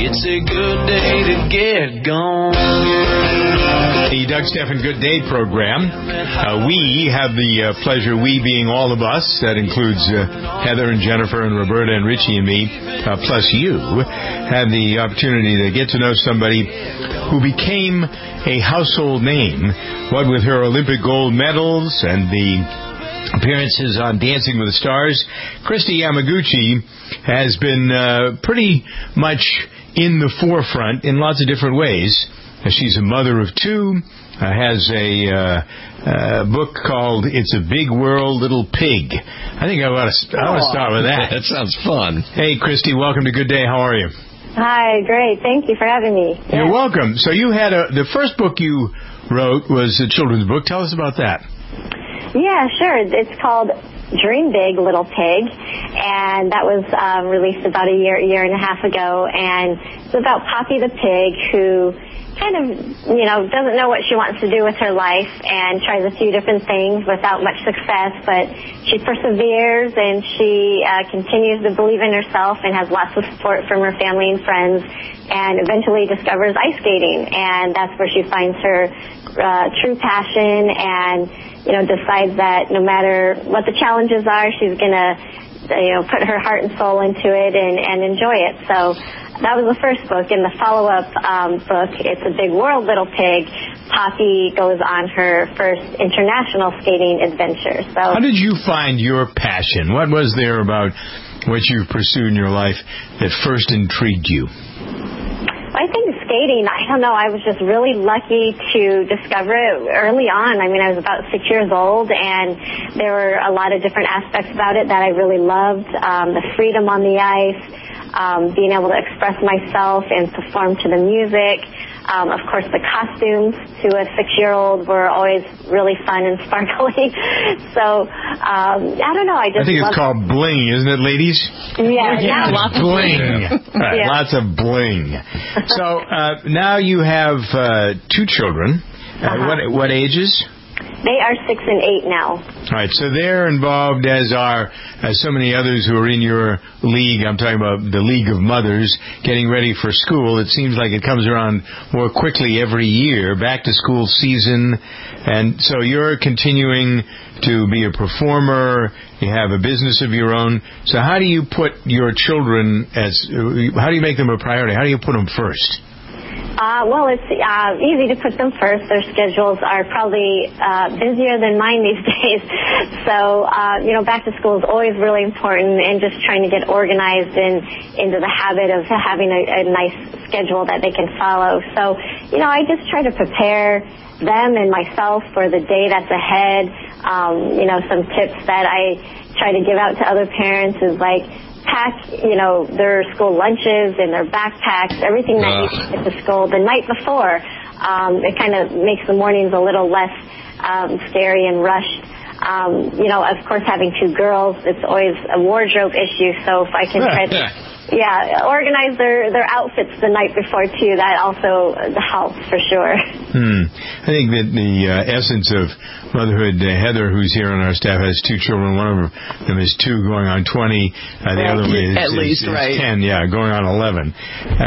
It's a good day to get gone. The Doug Stephan Good Day program. We have the pleasure, we being all of us, that includes Heather and Jennifer and Roberta and Richie and me, plus you, have the opportunity to get to know somebody who became a household name, what with her Olympic gold medals and the appearances on Dancing with the Stars. Kristi Yamaguchi has been pretty much in the forefront in lots of different ways. She's a mother of two, has a book called It's a Big World, Little Pig. I think I want to start with that. That sounds fun. Hey, Kristi, welcome to Good Day. How are you? Hi, great. Thank you for having me. You're welcome. So you had the first book you wrote was a children's book. Tell us about that. Yeah, sure. It's called Dream Big, Little Pig, and that was released about a year and a half ago, and it's about Poppy the pig who kind of, doesn't know what she wants to do with her life and tries a few different things without much success, but she perseveres and she continues to believe in herself and has lots of support from her family and friends, and eventually discovers ice skating, and that's where she finds her true passion and decides that no matter what the challenges are, she's going to, put her heart and soul into it and enjoy it. So that was the first book. In the follow-up book, It's a Big World, Little Pig, Poppy goes on her first international skating adventure. So, how did you find your passion? What was there about what you've pursued in your life that first intrigued you? I think skating, I don't know, I was just really lucky to discover it early on. I mean, I was about 6 years old, and there were a lot of different aspects about it that I really loved. The freedom on the ice, being able to express myself and perform to the music. Of course, the costumes to a 6-year-old were always really fun and sparkly. So, I don't know. I think it's called bling, isn't it, ladies? Yeah. Lots of bling. Right, yeah. Lots of bling. So, now you have two children. What ages? They are 6 and 8 now. All right, so they're involved, as are so many others who are in your league. I'm talking about the League of Mothers, getting ready for school. It seems like it comes around more quickly every year, back to school season. And so you're continuing to be a performer. You have a business of your own. So how do you put your children how do you make them a priority? How do you put them first? Well, it's easy to put them first. Their schedules are probably busier than mine these days. So, back to school is always really important, and just trying to get organized and into the habit of having a nice schedule that they can follow. So, I just try to prepare them and myself for the day that's ahead. Some tips that I try to give out to other parents is like, pack, their school lunches and their backpacks, everything that needs to get to school the night before. It kind of makes the mornings a little less scary and rushed. Of course, having two girls, it's always a wardrobe issue. So if I can try to, organize their outfits the night before too, that also helps for sure. I think that the essence of motherhood, Heather, who's here on our staff, has two children. One of them is 2 going on 20. The other one is 10, going on 11.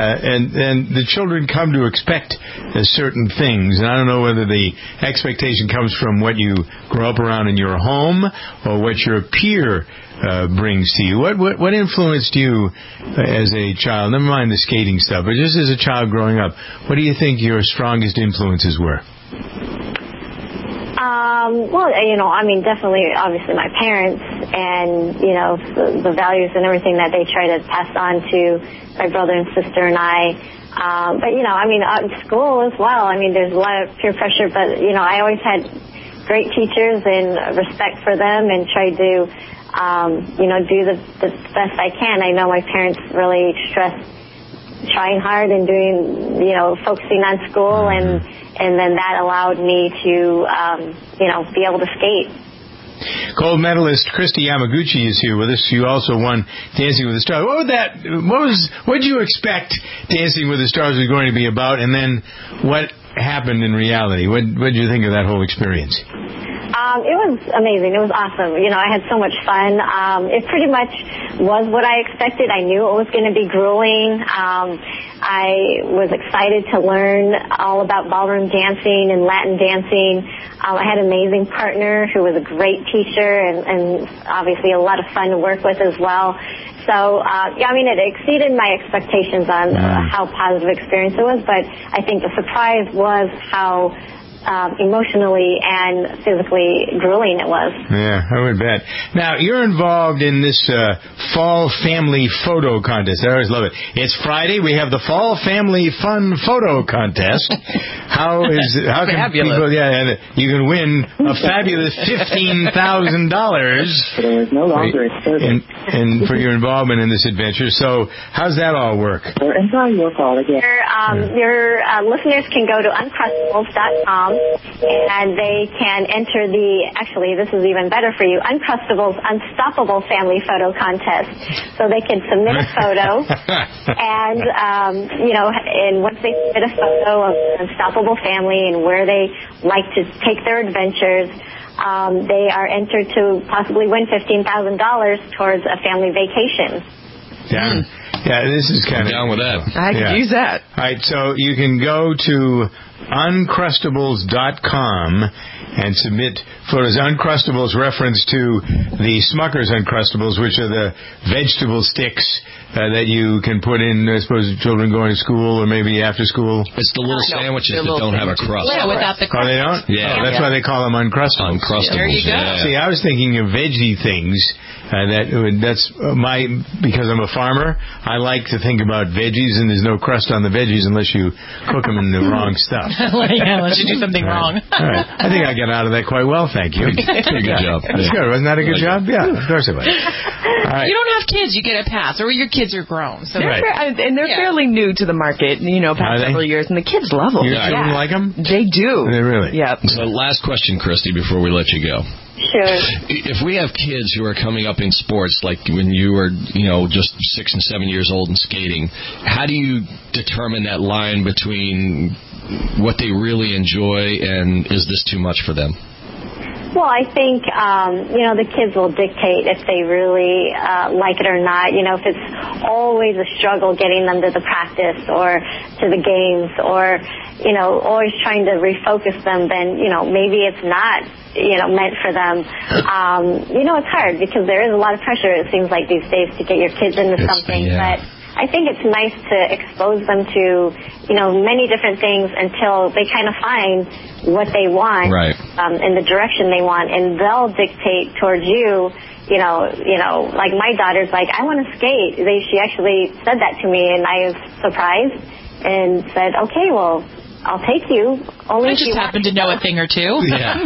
And the children come to expect certain things. And I don't know whether the expectation comes from what you grow up around in your home or what your peer brings to you. What influenced you as a child? Never mind the skating stuff, but just as a child growing up, what do you think your strongest influences were? Definitely, obviously, my parents and, the values and everything that they try to pass on to my brother and sister and I. School as well. There's a lot of peer pressure, but, I always had great teachers and respect for them and tried to, do the best I can. I know my parents really stressed trying hard and doing, focusing on school, and then that allowed me to, be able to skate. Gold medalist Kristi Yamaguchi is here with us. You also won Dancing with the Stars. What did you expect Dancing with the Stars was going to be about, and then what happened in reality? What did you think of that whole experience? It was amazing. It was awesome. You know, I had so much fun. It pretty much was what I expected. I knew it was going to be grueling. I was excited to learn all about ballroom dancing and Latin dancing. I had an amazing partner who was a great teacher and obviously a lot of fun to work with as well. So, I mean, it exceeded my expectations on how positive experience it was, but I think the surprise was how emotionally and physically grueling it was. Yeah, I would bet. Now, you're involved in this Fall Family Photo Contest. I always love it. It's Friday. We have the Fall Family Fun Photo Contest. How can people, and you can win a fabulous $15,000 no longer and for your involvement in this adventure. So how's that all work? Enjoy your call again. Your listeners can go to Uncrustables.com and they can enter actually this is even better for you, Uncrustables Unstoppable Family Photo Contest. So they can submit a photo and, and once they submit a photo of an unstoppable family and where they like to take their adventures, they are entered to possibly win $15,000 towards a family vacation. Yeah, this is kind of down with that. I could use that. All right, so you can go to Uncrustables.com and submit photos. Uncrustables reference to the Smucker's Uncrustables, which are the vegetable sticks that you can put in, I suppose, children going to school or maybe after school. It's the little sandwiches that don't have a crust. Yeah, without the crust. Oh, they don't? Yeah. Oh, that's why they call them Uncrustables. Uncrustables. There you go. Yeah. See, I was thinking of veggie things. Because I'm a farmer, I like to think about veggies, and there's no crust on the veggies unless you cook them in the wrong stuff. Unless you do something wrong. All right. I think I got out of that quite well, thank you. Pretty good job. That's good. Wasn't that a good job? Yeah, of course it was. All right. You don't have kids, you get a pass, or your kids are grown. So Right. and they're fairly new to the market, past several years, and the kids love them. Your children like them? They do. They really? Yep. So last question, Christy, before we let you go. Sure. If we have kids who are coming up in sports, like when you were, just 6 and 7 years old and skating, how do you determine that line between what they really enjoy and is this too much for them? Well, I think, the kids will dictate if they really like it or not. If it's always a struggle getting them to the practice or to the games or, always trying to refocus them, then, maybe it's not, meant for them. It's hard because there is a lot of pressure, it seems like these days, to get your kids into something. Yeah. But I think it's nice to expose them to, many different things until they kind of find what they want, right, in the direction they want, and they'll dictate towards you. Like my daughter's like, I want to skate. She actually said that to me, and I was surprised and said, okay, well, I'll take you. Only I just happen to know a thing or two. Yeah.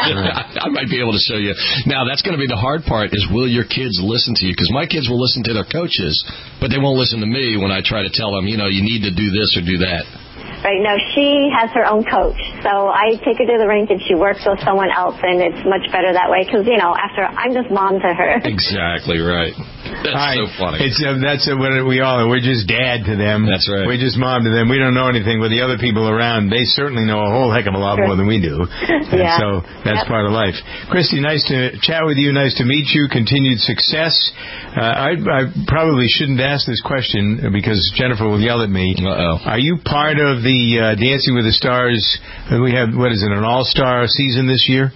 I might be able to show you. Now, that's going to be the hard part is will your kids listen to you? Because my kids will listen to their coaches, but they won't listen to me when I try to tell them, you need to do this or do that. Right. No, she has her own coach. So I take her to the rink and she works with someone else, and it's much better that way because, after I'm just mom to her. Exactly right. That's so funny. That's what we all are. We're just dad to them. That's right. We're just mom to them. We don't know anything, but the other people around, they certainly know a whole heck of a lot more than we do. And so that's part of life. Christy, nice to chat with you. Nice to meet you. Continued success. I probably shouldn't ask this question because Jennifer will yell at me. Uh-oh. Are you part of the Dancing with the Stars? We have, an all-star season this year?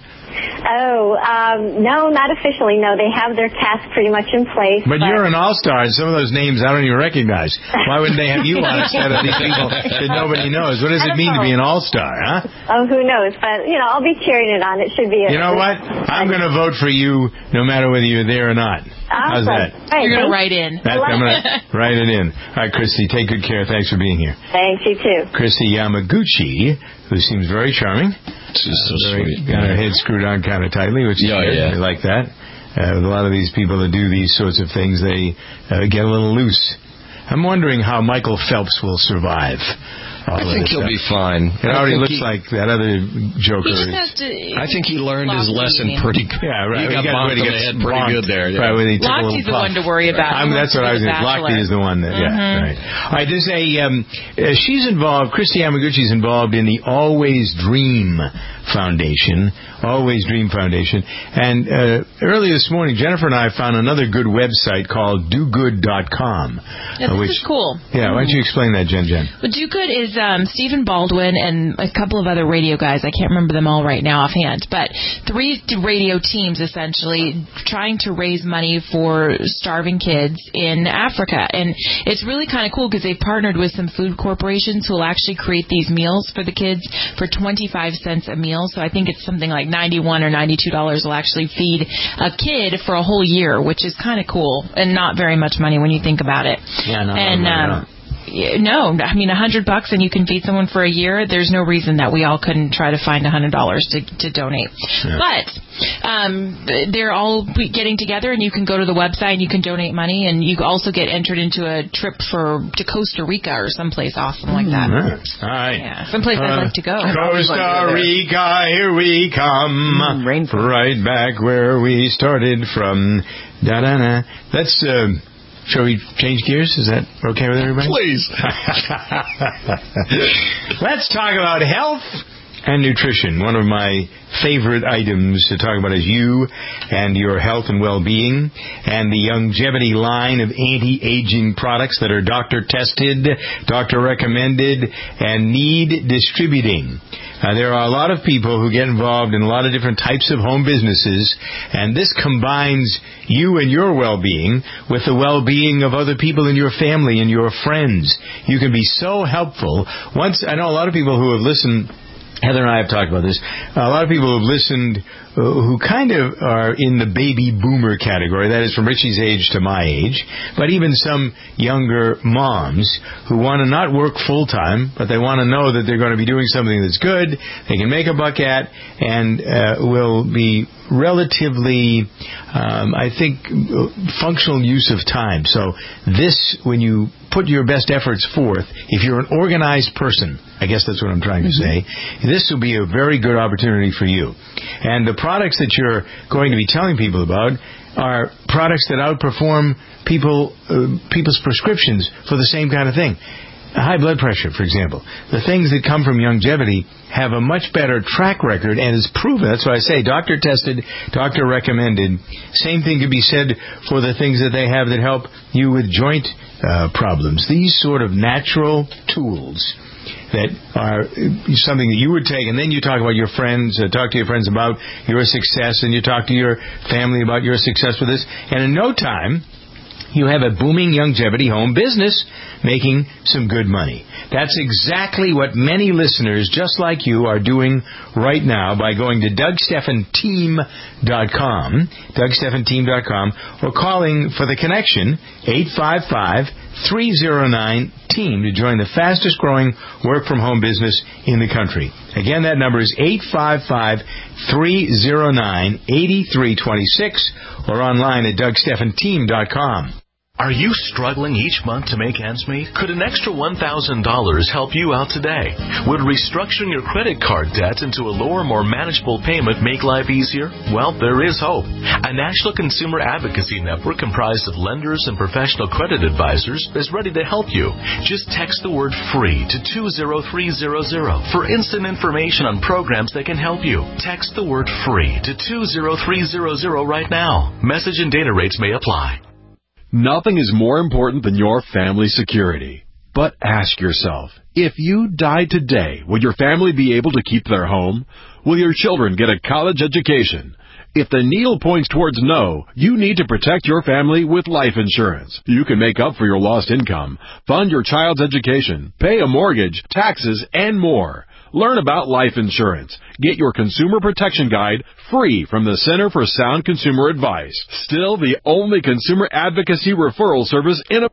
No, not officially. No, they have their cast pretty much in place. But you're an all-star, and some of those names I don't even recognize. Why wouldn't they have you on instead of these people that nobody knows? What does it mean to be an all-star, huh? Oh, who knows? But, I'll be cheering it on. It should be. You know what? I'm going to vote for you no matter whether you're there or not. How's that? Right, you're going to write in. I'm going to write it in. All right, Christy, take good care. Thanks for being here. Thanks, you too. Christy Yamaguchi, who seems very charming. She's so sweet. Got her head screwed on kind of tightly, which is good. I like that. With a lot of these people that do these sorts of things, they get a little loose. I'm wondering how Michael Phelps will survive. I think he'll be fine. It already looks like that other Joker. I think he learned his lesson pretty good. Yeah, right. He got bonked on the head pretty good there. Yeah. Right, when he took Lockheed's the one to worry about. That's what I was thinking. Lockheed is the one that, right. All right, there's she's involved, Christy Yamaguchi's involved in the Always Dream Foundation. Always Dream Foundation. And early this morning, Jennifer and I found another good website called dogood.com. Yeah, this is cool. Yeah, why don't you explain that, Jen? Well, Do Good is Stephen Baldwin and a couple of other radio guys. I can't remember them all right now offhand, but 3 radio teams essentially trying to raise money for starving kids in Africa. And it's really kind of cool because they've partnered with some food corporations who will actually create these meals for the kids for 25 cents a meal. So I think it's something like $91 or $92 will actually feed a kid for a whole year, which is kind of cool and not very much money when you think about it. Yeah, no, I mean $100 and you can feed someone for a year. There's no reason that we all couldn't try to find $100 to donate. Yeah. But they're all getting together, and you can go to the website and you can donate money, and you also get entered into a trip to Costa Rica or someplace awesome like that. All right, yeah, someplace I'd like to go. Costa Rica, here we come, right back where we started from. Da-da-da. Let's. Shall we change gears? Is that okay with everybody? Please. Let's talk about health and nutrition. One of my favorite items to talk about is you and your health and well-being, and the Youngevity line of anti-aging products that are doctor tested, doctor recommended, and need distributing. There are a lot of people who get involved in a lot of different types of home businesses, and this combines you and your well-being with the well-being of other people in your family and your friends. You can be so helpful. I know a lot of people who have listened. Heather and I have talked about this. A lot of people who have listened who kind of are in the baby boomer category, that is from Richie's age to my age, but even some younger moms who want to not work full-time, but they want to know that they're going to be doing something that's good, they can make a buck at, and will be relatively, I think, functional use of time. So this, when you put your best efforts forth, if you're an organized person, I guess that's what I'm trying to say, this will be a very good opportunity for you. And the products that you're going to be telling people about are products that outperform people's prescriptions for the same kind of thing. High blood pressure, for example. The things that come from Youngevity have a much better track record and is proven. That's why I say doctor tested, doctor recommended. Same thing could be said for the things that they have that help you with joint problems. These sort of natural tools that are something that you would take, and then you talk about your friends, talk to your friends about your success, and you talk to your family about your success with this. And in no time, you have a booming Youngevity home business making some good money. That's exactly what many listeners just like you are doing right now by going to DougStephanTeam.com, or calling for the connection, 855-309-TEAM, to join the fastest growing work-from-home business in the country. Again, that number is 855-309-8326, or online at DougStephanTeam.com. Are you struggling each month to make ends meet? Could an extra $1,000 help you out today? Would restructuring your credit card debt into a lower, more manageable payment make life easier? Well, there is hope. A national consumer advocacy network comprised of lenders and professional credit advisors is ready to help you. Just text the word FREE to 20300 for instant information on programs that can help you. Text the word FREE to 20300 right now. Message and data rates may apply. Nothing is more important than your family security. But ask yourself, if you died today, will your family be able to keep their home? Will your children get a college education? If the needle points towards no, you need to protect your family with life insurance. You can make up for your lost income, fund your child's education, pay a mortgage, taxes, and more. Learn about life insurance. Get your consumer protection guide free from the Center for Sound Consumer Advice. Still the only consumer advocacy referral service in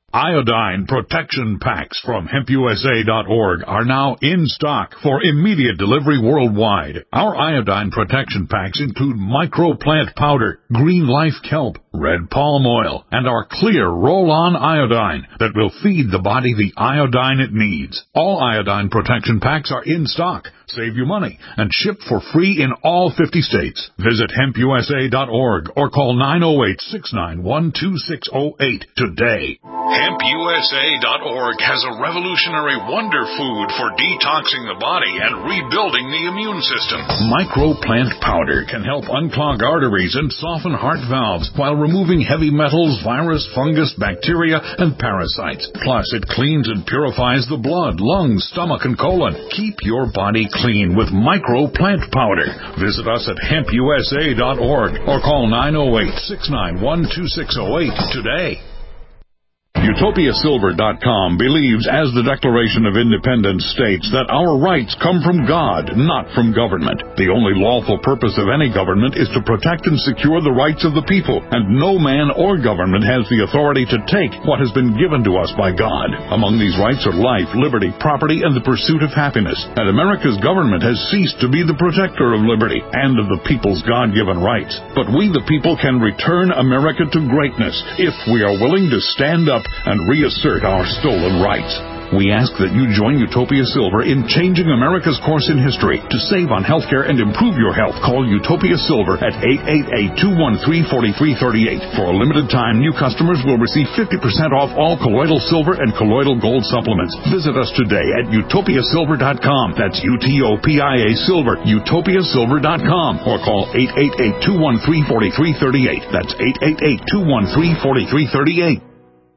Iodine protection packs from HempUSA.org are now in stock for immediate delivery worldwide. Our iodine protection packs include microplant powder, green life kelp, red palm oil, and our clear roll-on iodine that will feed the body the iodine it needs. All iodine protection packs are in stock. Save you money and ship for free in all 50 states. Visit HempUSA.org or call 908-691-2608 today. HempUSA.org has a revolutionary wonder food for detoxing the body and rebuilding the immune system. Microplant powder can help unclog arteries and soften heart valves while removing heavy metals, virus, fungus, bacteria, and parasites. Plus, it cleans and purifies the blood, lungs, stomach, and colon. Keep your body clean with microplant powder. Visit us at HempUSA.org or call 908-691-2608 today. UtopiaSilver.com believes, as the Declaration of Independence states, that our rights come from God, not from government. The only lawful purpose of any government is to protect and secure the rights of the people, and no man or government has the authority to take what has been given to us by God. Among these rights are life, liberty, property, and the pursuit of happiness. And America's government has ceased to be the protector of liberty and of the people's God-given rights. But we, the people, can return America to greatness if we are willing to stand up and reassert our stolen rights. We ask that you join Utopia Silver in changing America's course in history. To save on healthcare and improve your health, call Utopia Silver at 888-213-4338. For a limited time, new customers will receive 50% off all colloidal silver and colloidal gold supplements. Visit us today at utopiasilver.com. That's UTOPIA Silver, utopiasilver.com. Or call 888-213-4338. That's 888-213-4338.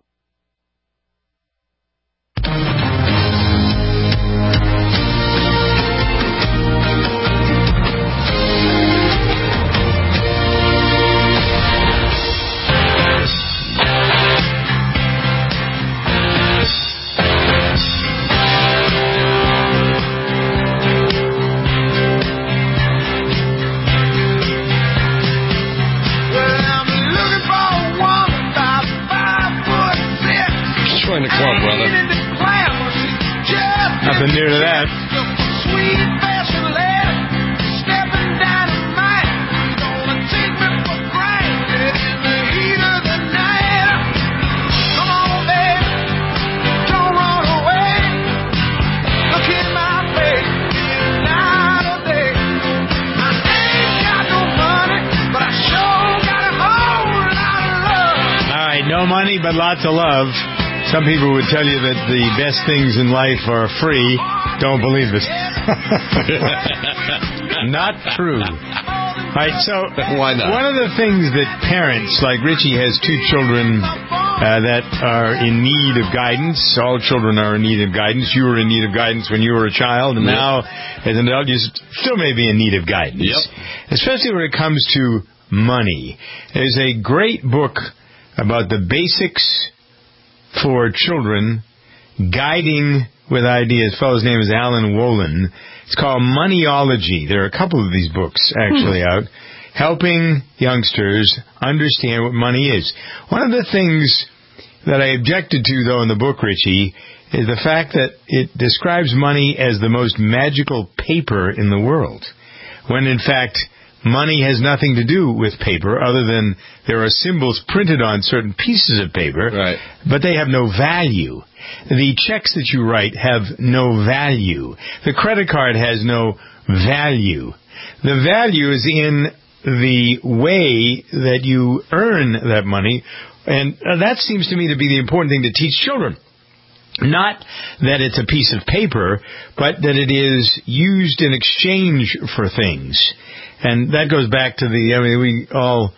Nothing new to that. All right, no money, but lots of love. Some people would tell you that the best things in life are free. Don't believe it. Not true. All right, so why not? One of the things that parents, like Richie has two children that are in need of guidance. All children are in need of guidance. You were in need of guidance when you were a child, and now as an adult you still may be in need of guidance. Especially when it comes to money. There's a great book about the basics for children, guiding with ideas. The fellow's name is Alan Wolin. It's called Moneyology. There are a couple of these books actually out, helping youngsters understand what money is. One of the things that I objected to, though, in the book, Richie, is the fact that it describes money as the most magical paper in the world, when in fact money has nothing to do with paper other than there are symbols printed on certain pieces of paper, but they have no value. The checks that you write have no value. The credit card has no value. The value is in the way that you earn that money, and that seems to me to be the important thing to teach children. Not that it's a piece of paper, but that it is used in exchange for things. And that goes back to we all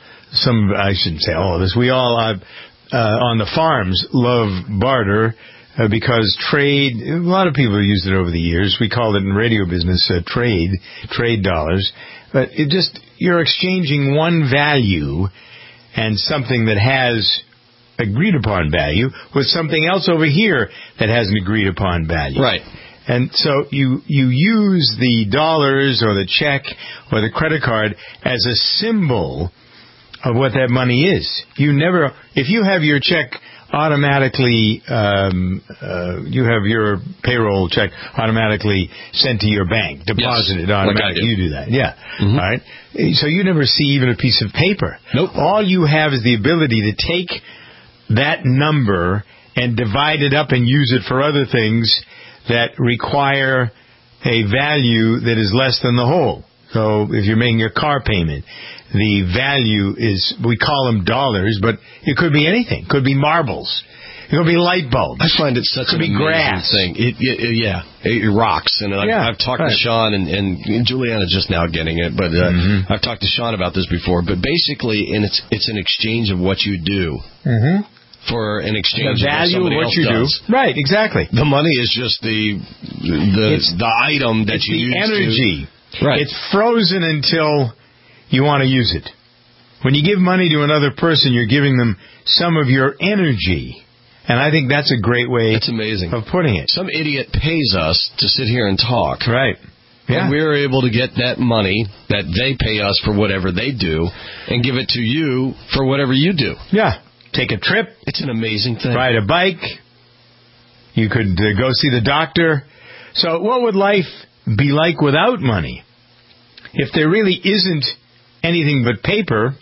on the farms love barter because trade, a lot of people have used it over the years. We call it in radio business trade dollars. But you're exchanging one value and something that has agreed upon value with something else over here that has an agreed upon value. Right. And so you use the dollars or the check or the credit card as a symbol of what that money is. If you have your check automatically, you have your payroll check automatically sent to your bank, deposited automatically. You do that, all right. So you never see even a piece of paper. Nope. All you have is the ability to take that number and divide it up and use it for other things that require a value that is less than the whole. So if you're making a car payment, the value is, we call them dollars, but it could be anything. It could be marbles. It could be light bulbs. I find it such an amazing thing. It rocks. And I've talked to Sean, and Juliana's just now getting it, but I've talked to Sean about this before. But basically, and it's an exchange of what you do. For an exchange the value of what you do. Right, exactly. The money is just the item that you use. It's the energy. Right. It's frozen until you want to use it. When you give money to another person, you're giving them some of your energy. And I think that's a great way of putting it. Some idiot pays us to sit here and talk. Right. Yeah. And we're able to get that money that they pay us for whatever they do and give it to you for whatever you do. Yeah. Take a trip. It's an amazing thing. Ride a bike. You could go see the doctor. So what would life be like without money? If there really isn't anything but paper,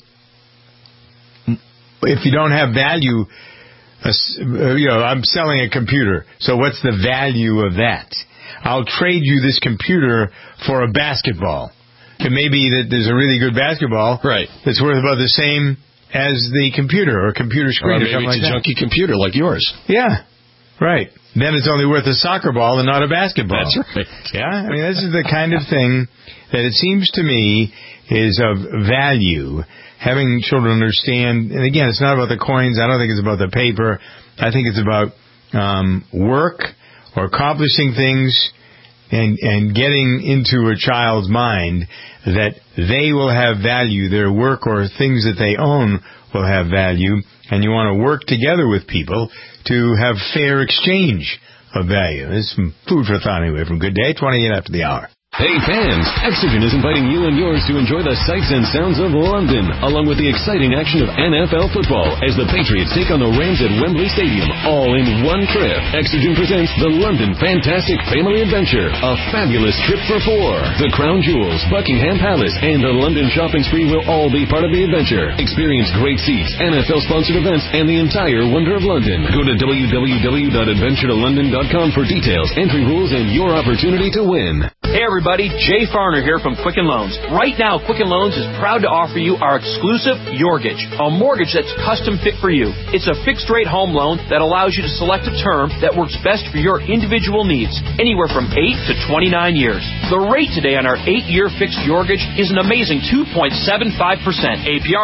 if you don't have value, I'm selling a computer, so what's the value of that? I'll trade you this computer for a basketball. It may be that there's a really good basketball that's worth about the same as the computer or computer screen or maybe it's a junky computer like yours. Yeah, right. Then it's only worth a soccer ball and not a basketball. That's right. Yeah, I mean, this is the kind of thing that it seems to me is of value. Having children understand, and again, it's not about the coins. I don't think it's about the paper. I think it's about work or accomplishing things and getting into a child's mind that they will have value. Their work or things that they own will have value. And you want to work together with people to have fair exchange of value. There's some food for thought anyway from Good Day, 28 after the hour. Hey fans, Exogen is inviting you and yours to enjoy the sights and sounds of London, along with the exciting action of NFL football as the Patriots take on the Rams at Wembley Stadium, all in one trip. Exogen presents the London Fantastic Family Adventure, a fabulous trip for four. The Crown Jewels, Buckingham Palace, and the London shopping spree will all be part of the adventure. Experience great seats, NFL-sponsored events, and the entire wonder of London. Go to www.adventuretolondon.com for details, entry rules, and your opportunity to win. Hey everybody, Jay Farner here from Quicken Loans. Right now, Quicken Loans is proud to offer you our exclusive Yorgage, a mortgage that's custom fit for you. It's a fixed-rate home loan that allows you to select a term that works best for your individual needs, anywhere from 8 to 29 years. The rate today on our 8-year fixed Yorgage is an amazing 2.75%, APR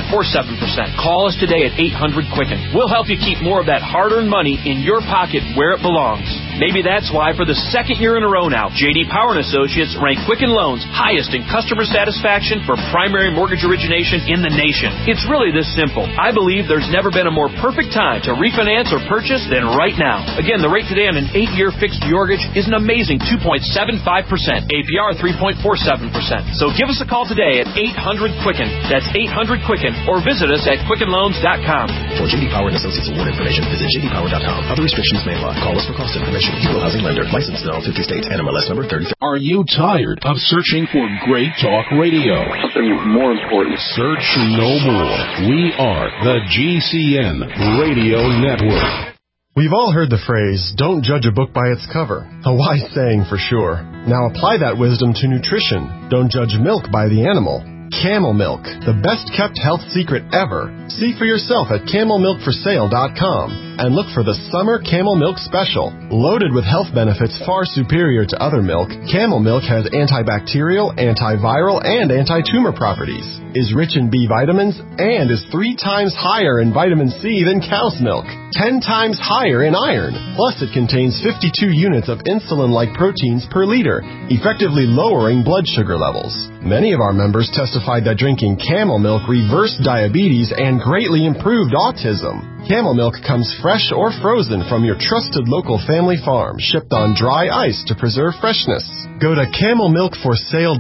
3.47%. Call us today at 800-QUICKEN. We'll help you keep more of that hard-earned money in your pocket where it belongs. Maybe that's why for the second year in a row now, J.D. Power & Associates rank Quicken Loans highest in customer satisfaction for primary mortgage origination in the nation. It's really this simple. I believe there's never been a more perfect time to refinance or purchase than right now. Again, the rate today on an 8-year fixed Yorgage is an amazing 2.75%, APR 3.47%. So give us a call today at 800-QUICKEN. That's 800-QUICKEN, or visit us at QuickenLoans.com. For J.D. Power & Associates award information, visit jdpower.com. Other restrictions may apply. Call us for cost information. Equal housing lender. Licensed in all 50 states. NMLS number 33. Are you tired of searching for great talk radio? Something more important. Search no more. We are the GCN Radio Network. We've all heard the phrase, don't judge a book by its cover. A wise saying for sure. Now apply that wisdom to nutrition. Don't judge milk by the animal. Camel Milk, the best kept health secret ever. See for yourself at camelmilkforsale.com and look for the Summer Camel Milk Special. Loaded with health benefits far superior to other milk, Camel Milk has antibacterial, antiviral, and anti-tumor properties, is rich in B vitamins, and is 3 times higher in vitamin C than cow's milk, 10 times higher in iron. Plus, it contains 52 units of insulin-like proteins per liter, effectively lowering blood sugar levels. Many of our members testified that drinking Camel Milk reversed diabetes and greatly improved autism. Camel Milk comes fresh or frozen from your trusted local family farm, shipped on dry ice to preserve freshness. Go to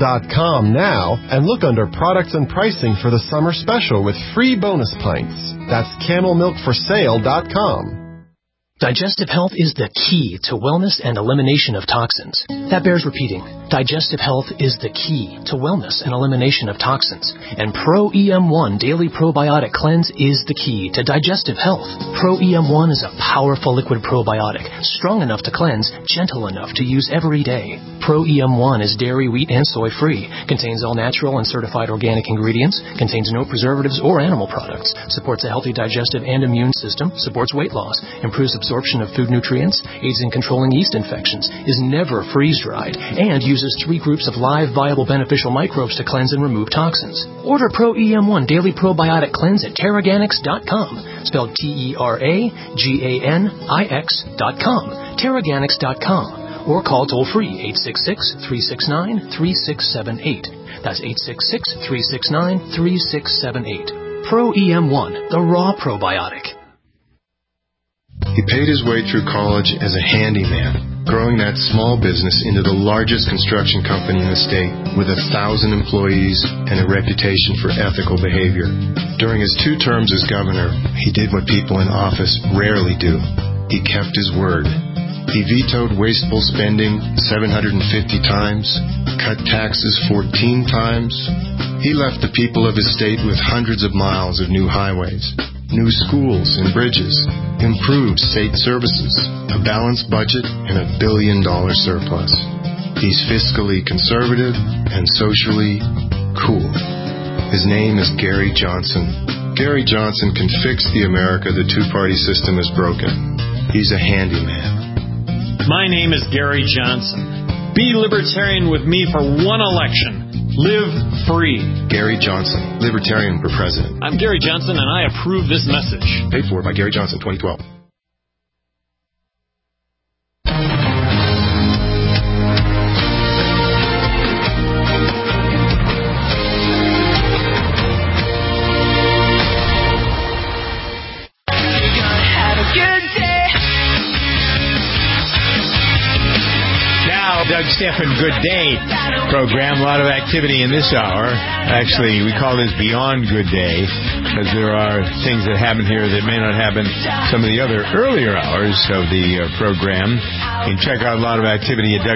camelmilkforsale.com now and look under products and pricing for the summer special with free bonus pints. That's CamelMilkForSale.com. Digestive health is the key to wellness and elimination of toxins. That bears repeating. Digestive health is the key to wellness and elimination of toxins. And Pro EM1 Daily Probiotic Cleanse is the key to digestive health. Pro EM1 is a powerful liquid probiotic, strong enough to cleanse, gentle enough to use every day. Pro EM1 is dairy, wheat, and soy free, contains all natural and certified organic ingredients, contains no preservatives or animal products, supports a healthy digestive and immune system, supports weight loss, improves absorption of food nutrients, aids in controlling yeast infections, is never freeze-dried, and uses 3 groups of live, viable, beneficial microbes to cleanse and remove toxins. Order Pro EM1 Daily Probiotic Cleanse at Terraganix.com, spelled TerraGanix.com, Terraganix.com, or call toll-free 866-369-3678. That's 866-369-3678. Pro EM1, the raw probiotic. He paid his way through college as a handyman, growing that small business into the largest construction company in the state with 1,000 employees and a reputation for ethical behavior. During his 2 terms as governor, he did what people in office rarely do. He kept his word. He vetoed wasteful spending 750 times, cut taxes 14 times. He left the people of his state with hundreds of miles of new highways, new schools and bridges, improved state services, a balanced budget, and $1 billion surplus. He's fiscally conservative and socially cool. His name is Gary Johnson. Gary Johnson can fix the America the two-party system has broken. He's a handyman. My name is Gary Johnson. Be libertarian with me for one election. Live free. Gary Johnson, Libertarian for President. I'm Gary Johnson, and I approve this message. Paid for by Gary Johnson, 2012. Doug Stephan Good Day program. A lot of activity in this hour. Actually, we call this Beyond Good Day because there are things that happen here that may not happen some of the other earlier hours of the program. You can check out a lot of activity at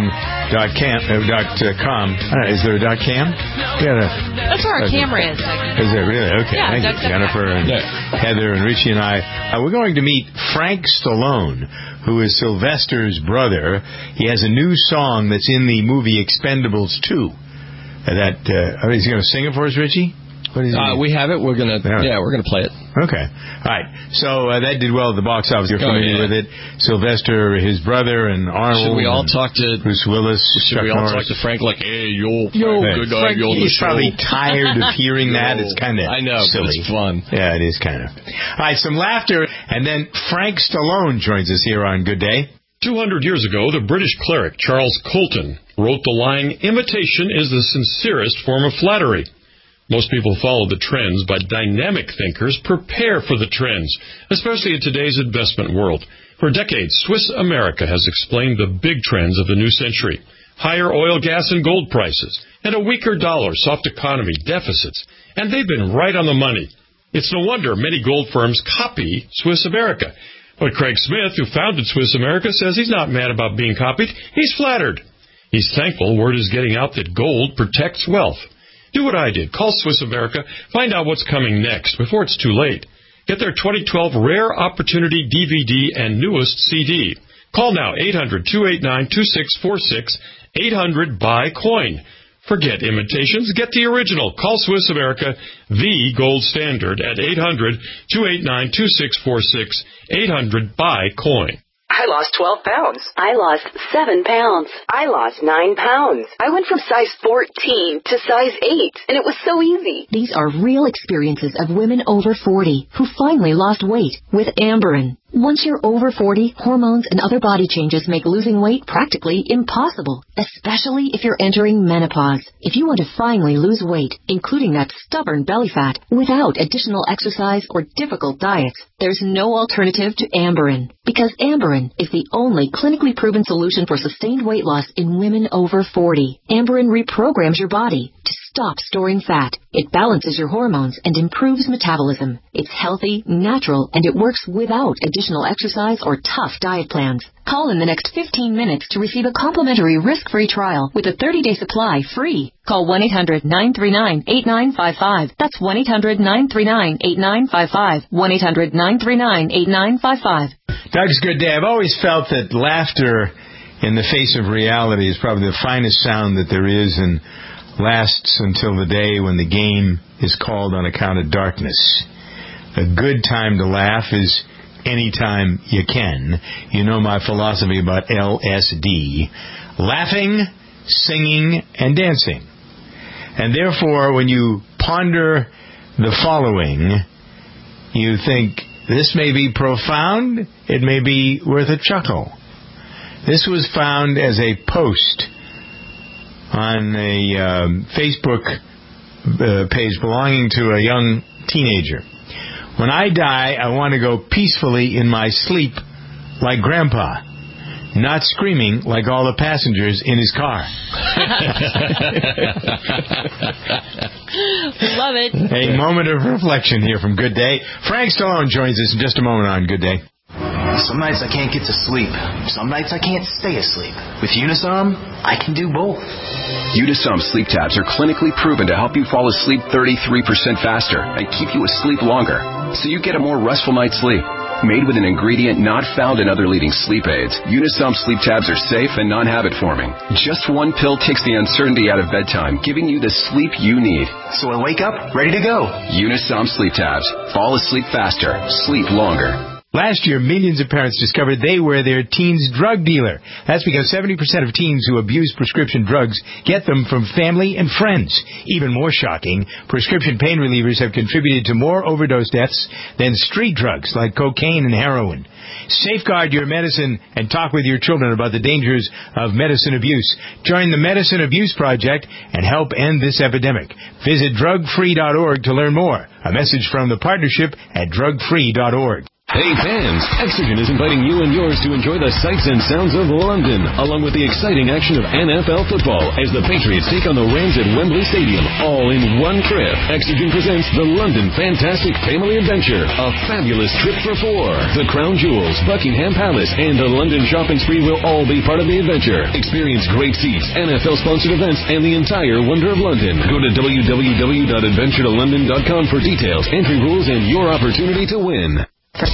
DougStephan.com. Is there a .com? That's where our camera is. Is it really? Okay. Yeah, thank you, Jennifer and Heather and Richie and I. We're going to meet Frank Stallone, who is Sylvester's brother. He has a new song that's in the movie Expendables 2. Is he going to sing it for us, Richie? We have it. We're gonna play it. Okay. All right. So that did well at the box office. You're familiar with it. Sylvester, his brother, and Arnold. Should we all talk to Bruce Willis? Should we all talk to Frank like, hey, good guy, he's probably tired of hearing that. It's kind of silly. But it's fun. Yeah, it is kind of. All right, some laughter, and then Frank Stallone joins us here on Good Day. 200 years ago, the British cleric Charles Colton wrote the line, "Imitation is the sincerest form of flattery." Most people follow the trends, but dynamic thinkers prepare for the trends, especially in today's investment world. For decades, Swiss America has explained the big trends of the new century. Higher oil, gas, and gold prices, and a weaker dollar, soft economy, deficits. And they've been right on the money. It's no wonder many gold firms copy Swiss America. But Craig Smith, who founded Swiss America, says he's not mad about being copied. He's flattered. He's thankful word is getting out that gold protects wealth. Do what I did. Call Swiss America. Find out what's coming next before it's too late. Get their 2012 Rare Opportunity DVD and newest CD. Call now, 800-289-2646, 800-BUY-COIN. Forget imitations. Get the original. Call Swiss America, the gold standard, at 800-289-2646, 800-BUY-COIN. I lost 12 pounds. I lost 7 pounds. I lost 9 pounds. I went from size 14 to size 8, and it was so easy. These are real experiences of women over 40 who finally lost weight with Amberen. Once you're over 40, hormones and other body changes make losing weight practically impossible, especially if you're entering menopause. If you want to finally lose weight, including that stubborn belly fat, without additional exercise or difficult diets, there's no alternative to Amberen. Because Amberen is the only clinically proven solution for sustained weight loss in women over 40. Amberen reprograms your body to stops storing fat. It balances your hormones and improves metabolism. It's healthy, natural, and it works without additional exercise or tough diet plans. Call in the next 15 minutes to receive a complimentary risk-free trial with a 30-day supply free. Call 1-800-939-8955. That's 1-800-939-8955. 1-800-939-8955. Doug's Good Day. I've always felt that laughter in the face of reality is probably the finest sound that there is and lasts until the day when the game is called on account of darkness. A good time to laugh is any time you can. You know my philosophy about LSD. Laughing, singing, and dancing. And therefore, when you ponder the following, you think, this may be profound, it may be worth a chuckle. This was found as a post on a Facebook page belonging to a young teenager. When I die, I want to go peacefully in my sleep like Grandpa, not screaming like all the passengers in his car. Love it. A moment of reflection here from Good Day. Frank Stallone joins us in just a moment on Good Day. Some nights I can't get to sleep. Some nights I can't stay asleep. With Unisom, I can do both. Unisom sleep tabs are clinically proven to help you fall asleep 33% faster and keep you asleep longer, so you get a more restful night's sleep. Made with an ingredient not found in other leading sleep aids, Unisom sleep tabs are safe and non-habit forming. Just one pill takes the uncertainty out of bedtime, giving you the sleep you need. So I wake up ready to go. Unisom sleep tabs. Fall asleep faster. Sleep longer. Last year, millions of parents discovered they were their teen's drug dealer. That's because 70% of teens who abuse prescription drugs get them from family and friends. Even more shocking, prescription pain relievers have contributed to more overdose deaths than street drugs like cocaine and heroin. Safeguard your medicine and talk with your children about the dangers of medicine abuse. Join the Medicine Abuse Project and help end this epidemic. Visit drugfree.org to learn more. A message from the partnership at drugfree.org. Hey fans, Exogen is inviting you and yours to enjoy the sights and sounds of London, along with the exciting action of NFL football as the Patriots take on the Rams at Wembley Stadium, all in one trip. Exogen presents the London Fantastic Family Adventure, a fabulous trip for four. The Crown Jewels, Buckingham Palace, and the London shopping spree will all be part of the adventure. Experience great seats, NFL-sponsored events, and the entire wonder of London. Go to www.adventuretolondon.com for details, entry rules, and your opportunity to win. Traveled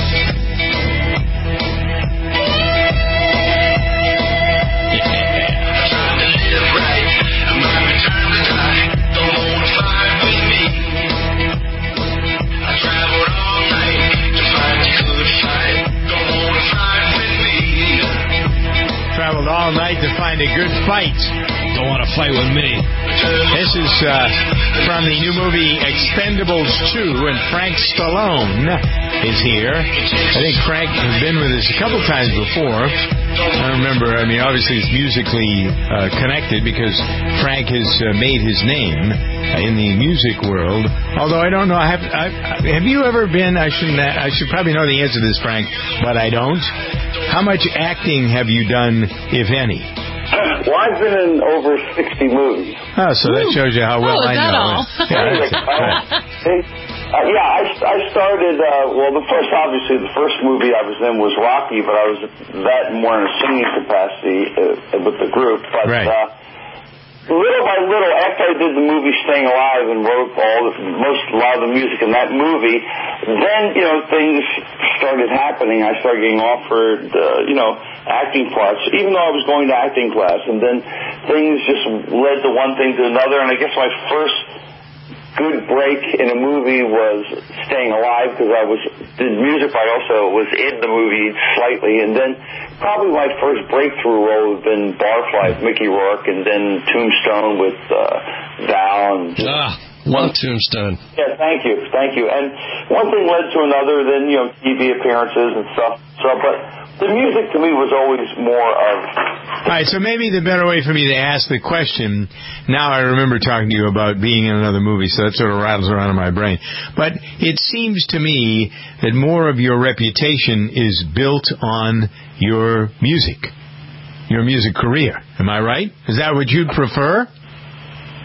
all night to find a good fight. Don't want to fight with me. This is from the new movie Expendables 2, and Frank Stallone is here. I think Frank has been with us a couple times before. I remember, obviously it's musically connected because Frank has made his name in the music world. Although I don't know, have you ever been, I should probably know the answer to this, Frank, but I don't. How much acting have you done, if any? Well, I've been in over 60 movies. Oh, so that shows you how well I know. I started, the first movie I was in was Rocky, but I was that more in a singing capacity with the group. But little by little, after I did the movie Staying Alive and wrote a lot of the music in that movie, then, things started happening. I started getting offered, acting parts, even though I was going to acting class. And then things just led to one thing to another. And I guess my first good break in a movie was Staying Alive, because I did music, but I also was in the movie slightly. And then probably my first breakthrough role has been Barfly with Mickey Rourke, and then Tombstone with Val. Love Tombstone. Yeah, thank you. And one thing led to another, then, TV appearances and stuff. But the music to me was always more of... All right, so maybe the better way for me to ask the question, now I remember talking to you about being in another movie, so that sort of rattles around in my brain. But it seems to me that more of your reputation is built on your music career. Am I right? Is that what you'd prefer?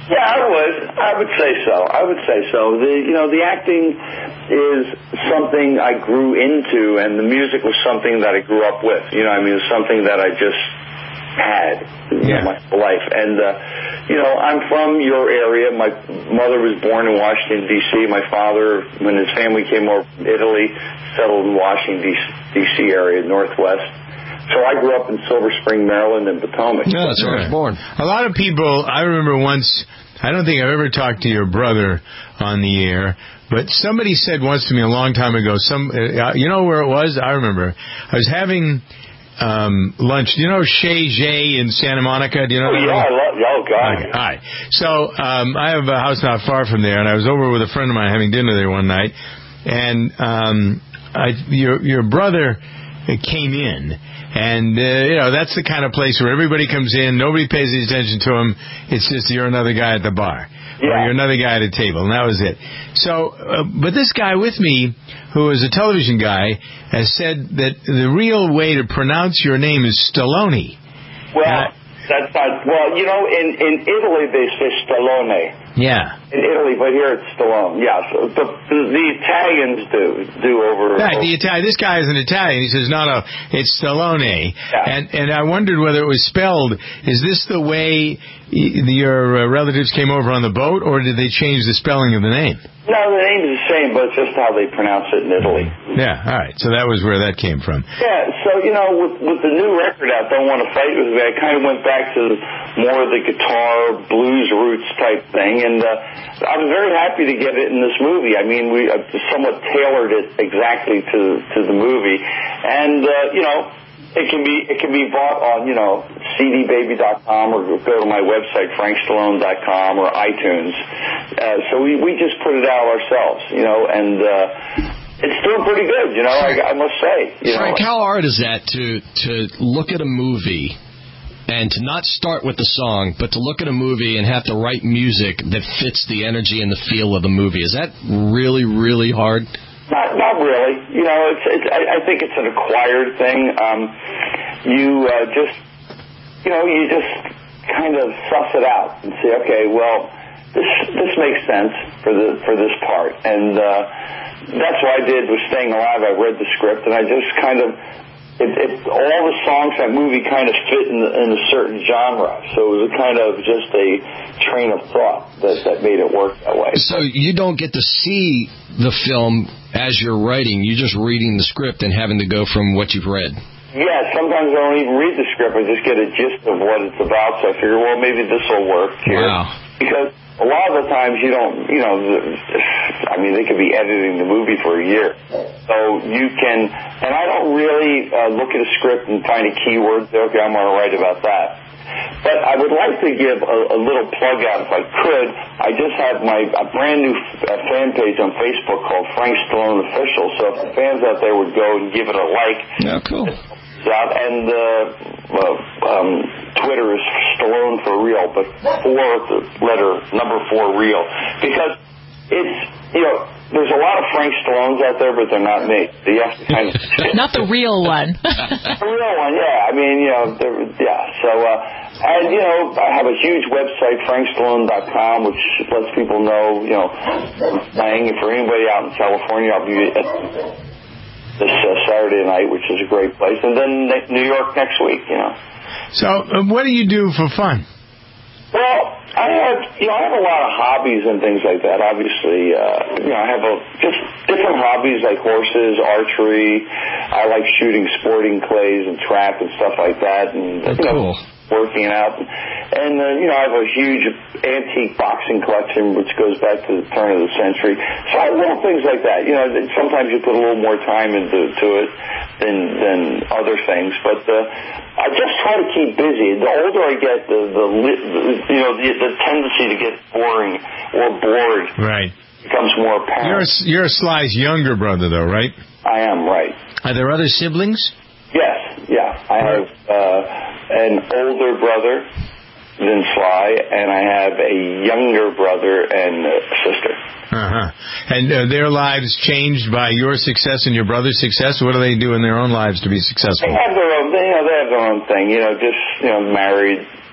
Yeah, I would say so. The acting is something I grew into, and the music was something that I grew up with. It's something that I just had my whole life. And, I'm from your area. My mother was born in Washington, D.C. My father, when his family came over from Italy, settled in Washington, D.C. area, Northwest. So I grew up in Silver Spring, Maryland, and Potomac. Yeah, that's where I was born. A lot of people, I remember once, I don't think I've ever talked to your brother on the air, but somebody said once to me a long time ago, you know where it was? I remember. I was having lunch. Do you know Chez Jay in Santa Monica? Do you know? God. Okay. All right. So I have a house not far from there, and I was over with a friend of mine having dinner there one night, and your brother came in. And, that's the kind of place where everybody comes in, nobody pays any attention to him, it's just you're another guy at the bar, or you're another guy at a table, and that was it. So, but this guy with me, who is a television guy, has said that the real way to pronounce your name is Stallone. Well, that's not, in Italy they say Stallone. Yeah. In Italy, but here it's Stallone. Yeah, so the Italians do over. This guy is an Italian. He says, no, it's Stallone. Yeah. And I wondered whether it was spelled. Is this the way your relatives came over on the boat, or did they change the spelling of the name? No, the name is the same, but it's just how they pronounce it in Italy. Yeah, all right. So that was where that came from. Yeah, so, with the new record out, Don't Want to Fight With Me, I kind of went back to more of the guitar, blues roots type thing, and I was very happy to get it in this movie. I mean, we somewhat tailored it exactly to the movie, and, it can be bought on, cdbaby.com or go to my website, frankstallone.com or iTunes. So we just put it out ourselves, and it's doing pretty good, I must say. Frank, how hard is that to look at a movie and to not start with the song, but to look at a movie and have to write music that fits the energy and the feel of the movie? Is that really, really hard? Not really. I think it's an acquired thing. You just kind of suss it out and say, okay, well, this makes sense for this part, and that's what I did with Staying Alive. I read the script, and I just kind of. All the songs in that movie kind of fit in a certain genre, so it was kind of just a train of thought that made it work that way. So you don't get to see the film as you're writing, you're just reading the script and having to go from what you've read. Yeah, sometimes I don't even read the script, I just get a gist of what it's about, so I figure, well, maybe this will work here. Wow. Because a lot of the times you don't, they could be editing the movie for a year. So you can, and I don't really look at a script and find a keyword, say, okay, I'm going to write about that. But I would like to give a little plug out, if I could. I just have a brand new fan page on Facebook called Frank Stallone Official, so if the fans out there would go and give it a like. Yeah, cool. And Twitter is Stallone for Real, but number 4 real, because it's there's a lot of Frank Stallones out there, but they're not me. So you have to kind of not the real one. The real one, yeah. I mean, So and I have a huge website, frankstallone.com, which lets people know, playing. For anybody out in California, I'll be at this Saturday night, which is a great place, and then New York next week, So, what do you do for fun? Well, I have a lot of hobbies and things like that. Obviously, I have just different hobbies like horses, archery. I like shooting sporting clays and track and stuff like that, and cool. Working out. And I have a huge antique boxing collection, which goes back to the turn of the century. So I have little things like that. Sometimes you put a little more time into it than other things, but I just try to keep busy. The older I get, the tendency to get boring or bored becomes more apparent. You're Sly's younger brother, though, right? I am, right. Are there other siblings? Yes, yeah. I have an older brother than Sly, and I have a younger brother and a sister. And their lives changed by your success and your brother's success? What do they do in their own lives to be successful? They have their own, they have their own thing. Just married,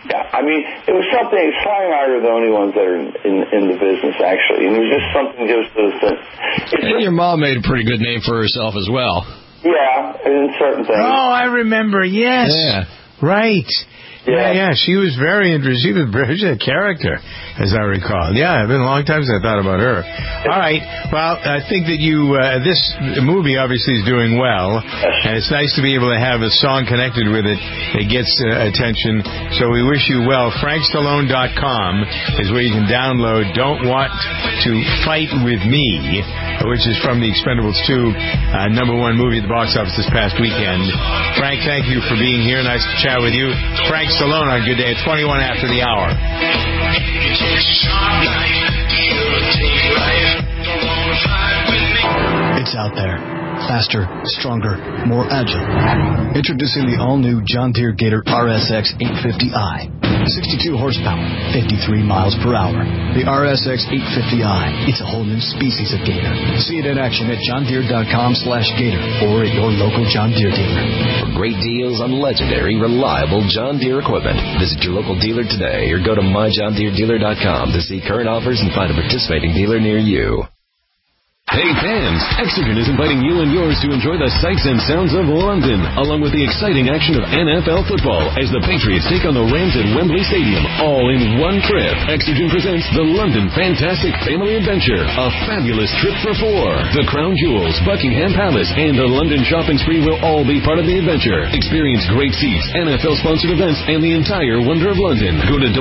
Yeah, I mean, it was something. Sly and I are the only ones that are in the business, actually, and it was just something And your mom made a pretty good name for herself as well. Yeah, in certain things. Oh, I remember. Yes. Yeah. Right. Yeah. She was very interesting. She was a character, as I recall. Yeah, it's been a long time since I thought about her. All right. Well, I think that this movie obviously is doing well, and it's nice to be able to have a song connected with it that gets attention. So we wish you well. FrankStallone.com is where you can download Don't Want to Fight With Me, which is from The Expendables 2, #1 movie at the box office this past weekend. Frank, thank you for being here. Nice to chat with you. Frank Stallone on Good Day at 21 after the hour. It's out there. Faster, stronger, more agile. Introducing the all-new John Deere Gator RSX 850i. 62 horsepower, 53 miles per hour. The RSX 850i. It's a whole new species of Gator. See it in action at johndeere.com/Gator or at your local John Deere dealer. For great deals on legendary, reliable John Deere equipment, visit your local dealer today or go to myjohndeeredealer.com to see current offers and find a participating dealer near you. Hey fans, Exogen is inviting you and yours to enjoy the sights and sounds of London, along with the exciting action of NFL football as the Patriots take on the Rams at Wembley Stadium, all in one trip. Exogen presents the London Fantastic Family Adventure, a fabulous trip for four. The Crown Jewels, Buckingham Palace, and the London shopping spree will all be part of the adventure. Experience great seats, NFL-sponsored events, and the entire wonder of London. Go to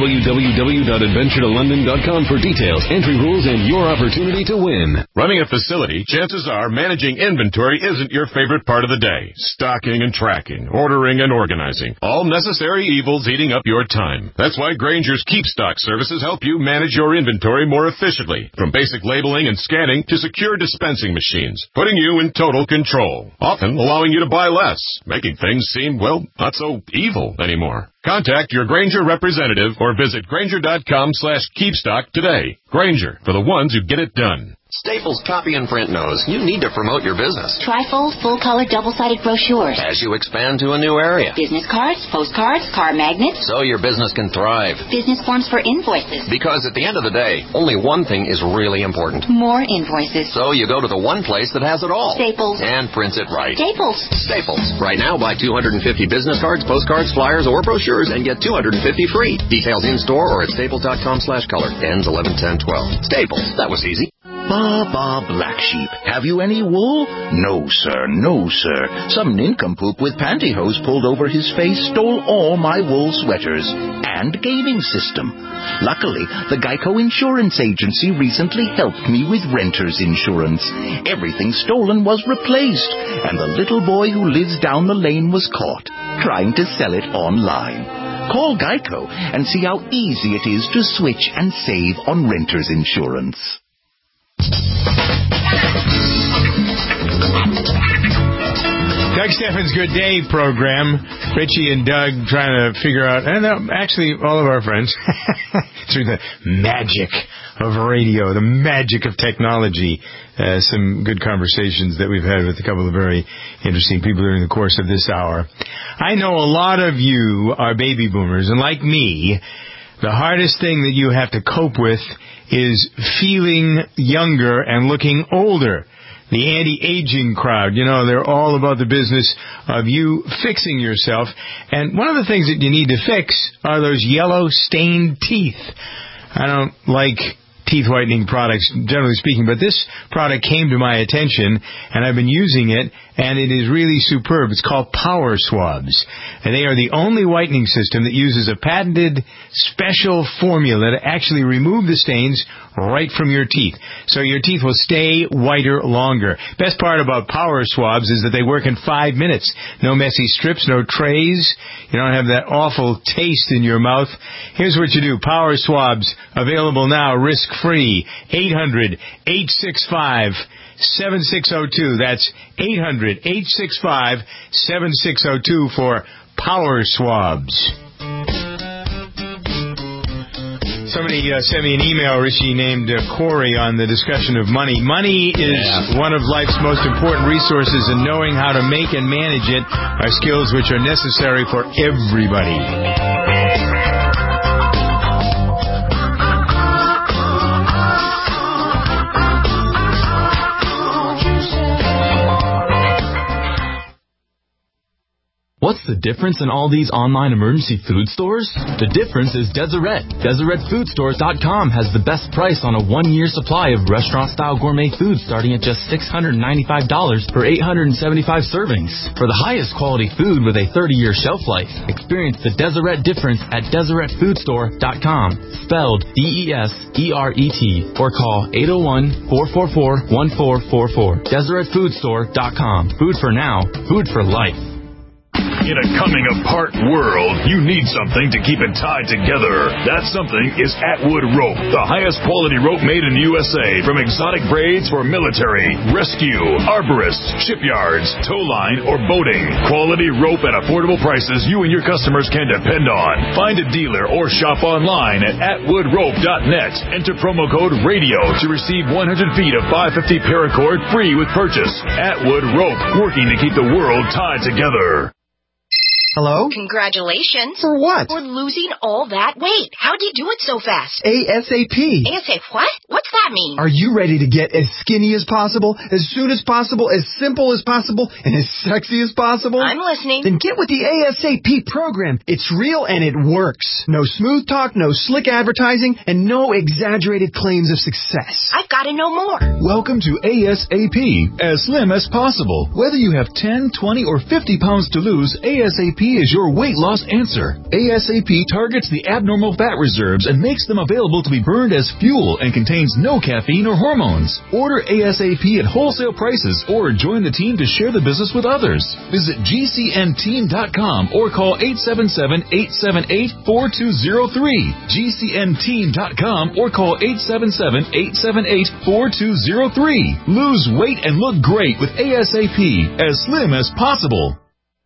www.adventuretolondon.com for details, entry rules, and your opportunity to win. Running a facility, chances are managing inventory isn't your favorite part of the day. Stocking and tracking, ordering and organizing. All necessary evils eating up your time. That's why Grainger's Keep Stock services help you manage your inventory more efficiently. From basic labeling and scanning to secure dispensing machines. Putting you in total control. Often allowing you to buy less. Making things seem, well, not so evil anymore. Contact your Grainger representative or visit Grainger.com/keepstock today. Grainger, for the ones who get it done. Staples Copy and Print knows you need to promote your business. Trifold, full-color, double-sided brochures. As you expand to a new area. Business cards, postcards, car magnets. So your business can thrive. Business forms for invoices. Because at the end of the day, only one thing is really important. More invoices. So you go to the one place that has it all. Staples. And prints it right. Staples. Staples. Right now, buy 250 business cards, postcards, flyers, or brochures and get 250 free. Details in-store or at staples.com/color. Ends 11/10/12. Staples. That was easy. Ba, black sheep. Have you any wool? No, sir, no, sir. Some nincompoop with pantyhose pulled over his face stole all my wool sweaters and gaming system. Luckily, the Geico Insurance Agency recently helped me with renter's insurance. Everything stolen was replaced, and the little boy who lives down the lane was caught trying to sell it online. Call Geico and see how easy it is to switch and save on renter's insurance. Doug Steffens' Good Day program. Richie and Doug trying to figure out, and actually all of our friends, through the magic of radio, the magic of technology, some good conversations that we've had with a couple of very interesting people during the course of this hour. I know a lot of you are baby boomers, and like me, the hardest thing that you have to cope with is feeling younger and looking older. The anti-aging crowd, they're all about the business of you fixing yourself. And one of the things that you need to fix are those yellow stained teeth. I don't like teeth whitening products, generally speaking, but this product came to my attention, and I've been using it, and it is really superb. It's called Power Swabs, and they are the only whitening system that uses a patented special formula to actually remove the stains right from your teeth, so your teeth will stay whiter longer. Best part about Power Swabs is that they work in 5 minutes. No messy strips, no trays. You don't have that awful taste in your mouth. Here's what you do. Power Swabs, available now, risk-free. 800-865-7602. That's 800-865-7602 for Power Swabs. Somebody sent me an email, Richie, named Corey, on the discussion of money. Money is one of life's most important resources, and knowing how to make and manage it are skills which are necessary for everybody. What's the difference in all these online emergency food stores? The difference is Deseret. DeseretFoodStores.com has the best price on a 1-year supply of restaurant-style gourmet food starting at just $695 for 875 servings. For the highest quality food with a 30-year shelf life, experience the Deseret difference at DeseretFoodStore.com, spelled DESERET, or call 801-444-1444. DeseretFoodStore.com. Food for now, food for life. In a coming-apart world, you need something to keep it tied together. That something is Atwood Rope, the highest quality rope made in the USA, from exotic braids for military, rescue, arborists, shipyards, tow line, or boating. Quality rope at affordable prices you and your customers can depend on. Find a dealer or shop online at atwoodrope.net. Enter promo code RADIO to receive 100 feet of 550 paracord free with purchase. Atwood Rope, working to keep the world tied together. Hello? Congratulations. For what? For losing all that weight. How'd you do it so fast? ASAP. ASAP what? What's that mean? Are you ready to get as skinny as possible, as soon as possible, as simple as possible, and as sexy as possible? I'm listening. Then get with the ASAP program. It's real and it works. No smooth talk, no slick advertising, and no exaggerated claims of success. I've got to know more. Welcome to ASAP, as slim as possible. Whether you have 10, 20, or 50 pounds to lose, ASAP is your weight loss answer. ASAP targets the abnormal fat reserves and makes them available to be burned as fuel and contains no caffeine or hormones. Order ASAP at wholesale prices or join the team to share the business with others. Visit GCNteam.com or call 877-878-4203. GCNteam.com or call 877-878-4203. Lose weight and look great with ASAP, as slim as possible.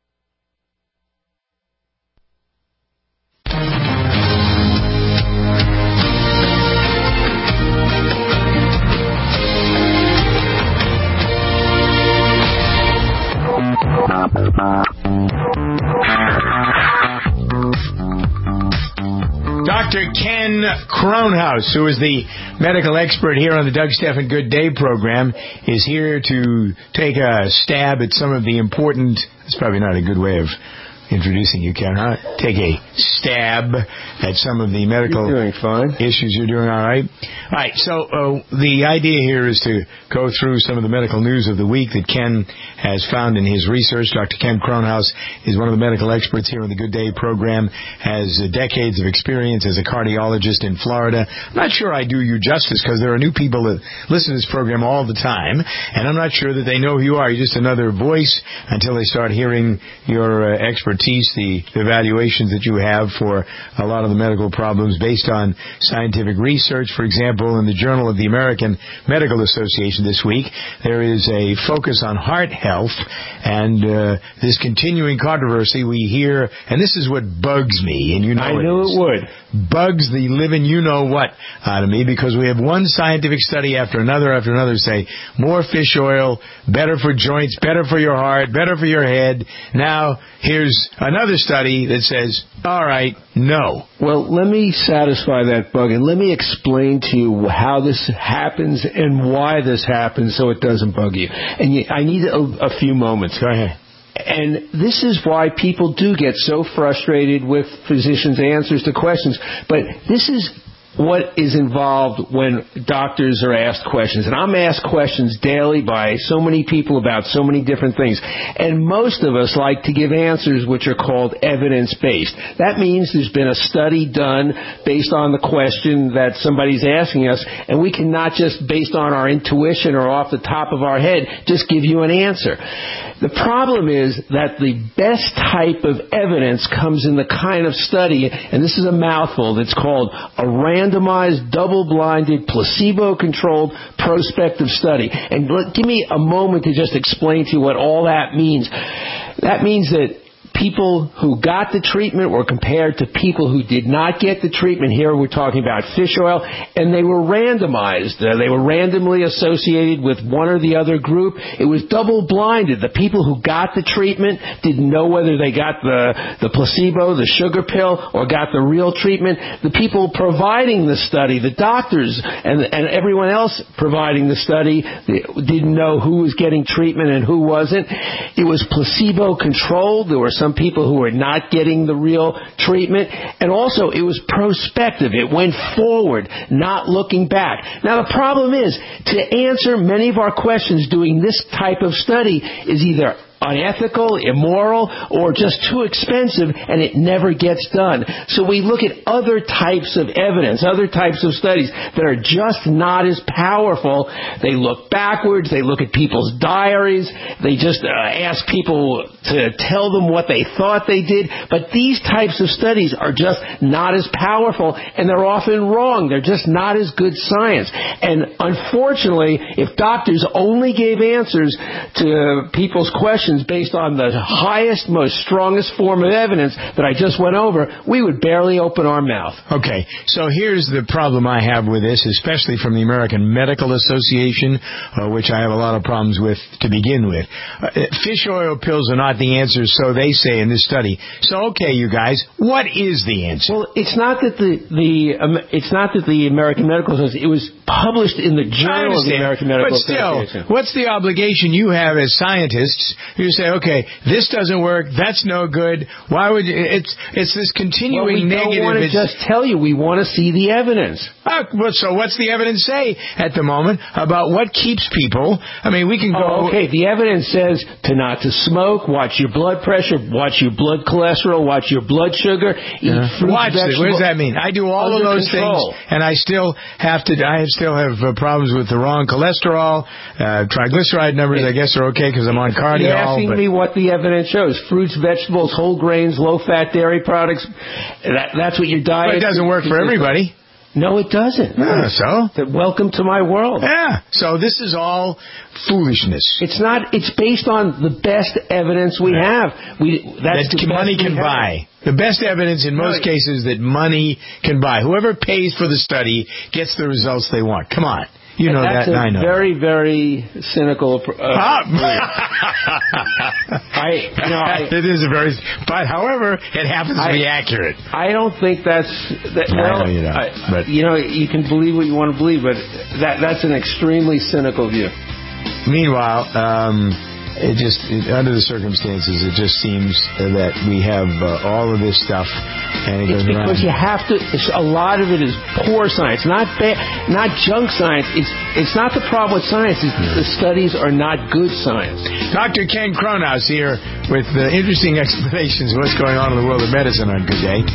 Dr. Ken Kronhaus, who is the medical expert here on the Doug Stephan Good Day program, is here to take a stab at some of the important... That's probably not a good way of introducing you, Ken, huh? Take a stab at some of the medical issues. You're doing all right? All right, so the idea here is to go through some of the medical news of the week that Ken has found in his research. Dr. Ken Kronhaus is one of the medical experts here on the Good Day program, has decades of experience as a cardiologist in Florida. I'm not sure I do you justice because there are new people that listen to this program all the time, and I'm not sure that they know who you are. You're just another voice until they start hearing your expertise, the evaluations that you have for a lot of the medical problems based on scientific research. For example, in the Journal of the American Medical Association this week, there is a focus on heart health and this continuing controversy we hear, and this is what bugs me, and you know I knew it would. Bugs the living you-know-what out of me, because we have one scientific study after another say, more fish oil, better for joints, better for your heart, better for your head. Now, here's another study that says, all right, no. Well, let me satisfy that bug, and let me explain to you how this happens and why this happens so it doesn't bug you. And I need a few moments. Go ahead. And this is why people do get so frustrated with physicians' answers to questions. But this is what is involved when doctors are asked questions. And I'm asked questions daily by so many people about so many different things. And most of us like to give answers which are called evidence-based. That means there's been a study done based on the question that somebody's asking us, and we cannot just, based on our intuition or off the top of our head, just give you an answer. The problem is that the best type of evidence comes in the kind of study, and this is a mouthful, that's called a randomized, double-blinded, placebo-controlled prospective study. And give me a moment to just explain to you what all that means. That means that people who got the treatment were compared to people who did not get the treatment. Here we're talking about fish oil, and they were randomized. They were randomly associated with one or the other group. It was double-blinded. The people who got the treatment didn't know whether they got the placebo, the sugar pill, or got the real treatment. The people providing the study, the doctors and everyone else providing the study, didn't know who was getting treatment and who wasn't. It was placebo-controlled. There were some some people who were not getting the real treatment. And also, it was prospective. It went forward, not looking back. Now, the problem is, to answer many of our questions doing this type of study is either unethical, immoral, or just too expensive, and it never gets done. So we look at other types of evidence, other types of studies that are just not as powerful. They look backwards, they look at people's diaries, they just ask people to tell them what they thought they did, but these types of studies are just not as powerful, and they're often wrong. They're just not as good science. And unfortunately, if doctors only gave answers to people's questions based on the highest, most strongest form of evidence that I just went over, we would barely open our mouth. Okay, so here's the problem I have with this, especially from the American Medical Association, which I have a lot of problems with to begin with. Fish oil pills are not the answer, so they say in this study. So, okay, you guys, what is the answer? Well, it's not that the American Medical Association, it was published in the Journal of the American Medical Association. But still, what's the obligation you have as scientists? You say, okay, this doesn't work, that's no good. Why would you? It's this continuing negative. We don't want to just tell you. We want to see the evidence. So what's the evidence say at the moment about what keeps people? I mean, we can go. Okay, the evidence says not to smoke, watch your blood pressure, watch your blood cholesterol, watch your blood sugar, eat fruits, vegetables. What does that mean? I do all of those things, and I still have problems with the wrong cholesterol. Triglyceride numbers, I guess, are okay because I'm on cardiol. You're asking me what the evidence shows. Fruits, vegetables, whole grains, low-fat dairy products. That's what your diet... But it doesn't work for everybody. No, it doesn't. So? Welcome to my world. Yeah. So this is all foolishness. It's not. It's based on the best evidence we have. That money can buy. The best evidence in most cases that money can buy. Whoever pays for the study gets the results they want. Come on. You know that, and I know. That's a very, very cynical it is a very... But, however, it happens to be accurate. I don't think that's... you can believe what you want to believe, but that's an extremely cynical view. Meanwhile, under the circumstances, it just seems that we have all of this stuff, and it goes around. Because you have to. A lot of it is poor science, not junk science. It's not the problem with science. The studies are not good science. Dr. Ken Cronhaus here with interesting explanations of what's going on in the world of medicine on Good Day.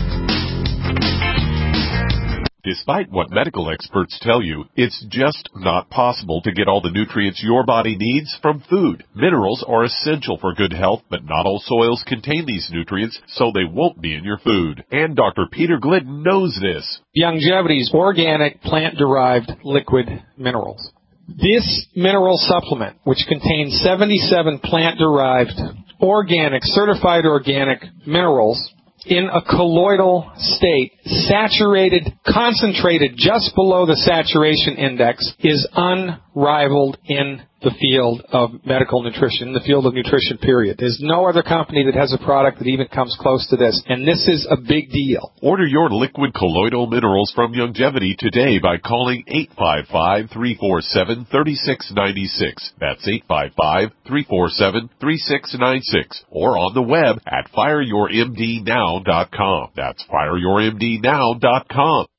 Despite what medical experts tell you, it's just not possible to get all the nutrients your body needs from food. Minerals are essential for good health, but not all soils contain these nutrients, so they won't be in your food. And Dr. Peter Glidden knows this. Youngevity's organic plant-derived liquid minerals. This mineral supplement, which contains 77 plant-derived organic, certified organic minerals, in a colloidal state, saturated, concentrated just below the saturation index, is unrivaled in the field of medical nutrition, the field of nutrition, period. There's no other company that has a product that even comes close to this, and this is a big deal. Order your liquid colloidal minerals from Youngevity today by calling 855-347-3696. That's 855-347-3696. Or on the web at fireyourmdnow.com. That's fireyourmdnow.com.